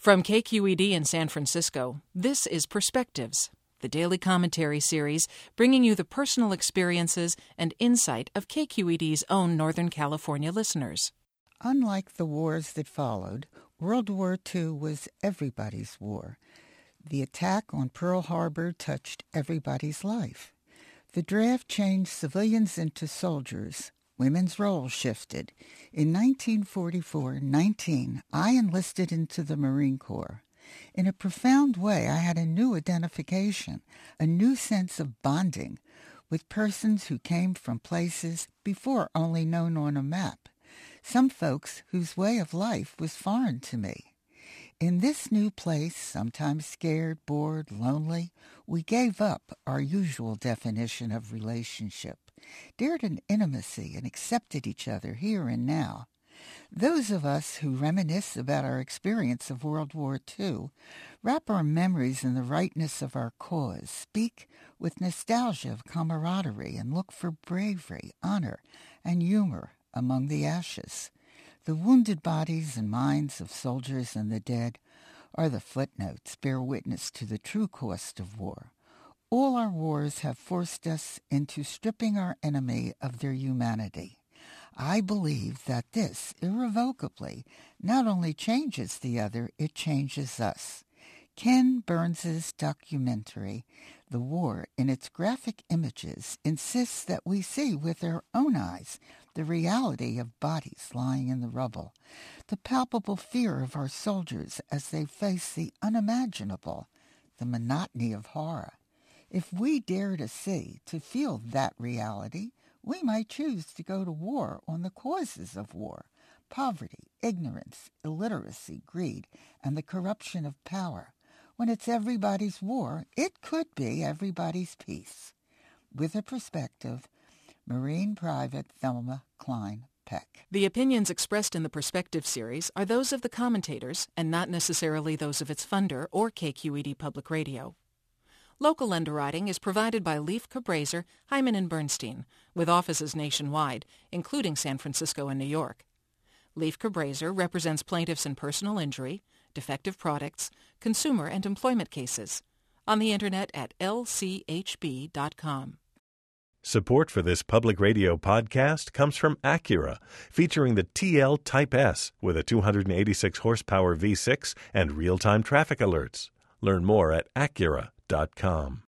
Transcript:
From KQED in San Francisco, this is Perspectives, the daily commentary series bringing you the personal experiences and insight of KQED's own Northern California listeners. Unlike the wars that followed, World War II was everybody's war. The attack on Pearl Harbor touched everybody's life. The draft changed civilians into soldiers. Women's roles shifted. In 1944-19, I enlisted into the Marine Corps. In a profound way, I had a new identification, a new sense of bonding with persons who came from places before only known on a map. Some folks whose way of life was foreign to me. In this new place, sometimes scared, bored, lonely, we gave up our usual definition of relationship, dared an intimacy, and accepted each other here and now. Those of us who reminisce about our experience of World War II wrap our memories in the rightness of our cause, speak with nostalgia of camaraderie, and look for bravery, honor, and humor among the ashes. The wounded bodies and minds of soldiers and the dead are the footnotes, bear witness to the true cost of war. All our wars have forced us into stripping our enemy of their humanity. I believe that this irrevocably not only changes the other, it changes us. Ken Burns's documentary, The War, in its graphic images, insists that we see with our own eyes the reality of bodies lying in the rubble, the palpable fear of our soldiers as they face the unimaginable, the monotony of horror. If we dare to see, to feel that reality, we might choose to go to war on the causes of war: poverty, ignorance, illiteracy, greed, and the corruption of power. When it's everybody's war, it could be everybody's peace. With a perspective, Marine Private Thelma Klein Peck. The opinions expressed in the Perspective series are those of the commentators and not necessarily those of its funder or KQED Public Radio. Local underwriting is provided by Leif Cabraser, Hyman & Bernstein, with offices nationwide, including San Francisco and New York. Leif Cabraser represents plaintiffs in personal injury, defective products, consumer and employment cases. On the Internet at lchb.com. Support for this public radio podcast comes from Acura, featuring the TL Type S with a 286 horsepower V6 and real-time traffic alerts. Learn more at Acura.com.